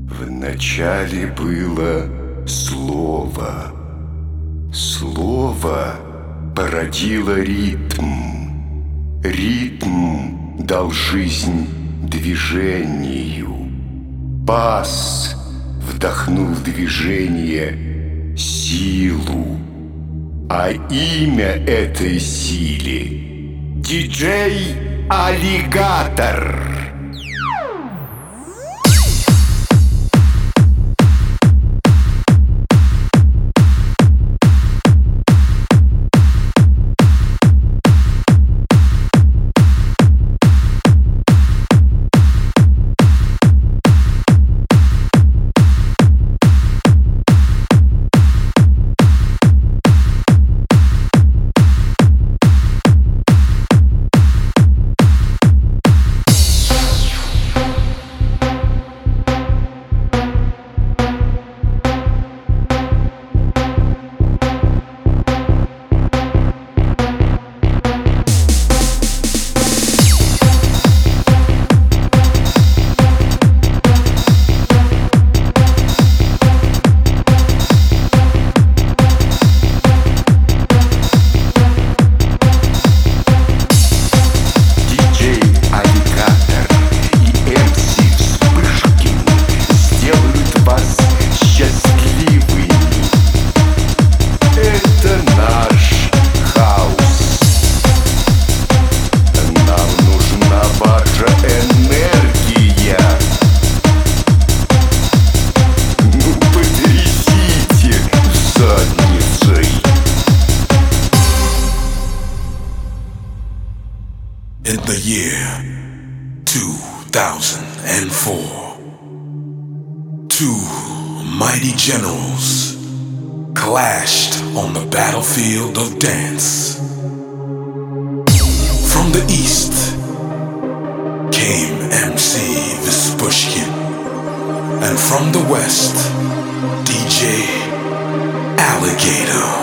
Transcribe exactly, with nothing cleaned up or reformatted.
Вначале было слово. Слово породило ритм. Ритм дал жизнь движению. Бас вдохнул в движение силу. А имя этой силе — диджей-аллигатор. In the year two thousand four, two mighty generals clashed on the battlefield of dance. From the east came M C Vispushkin, and from the west, D J Alligator.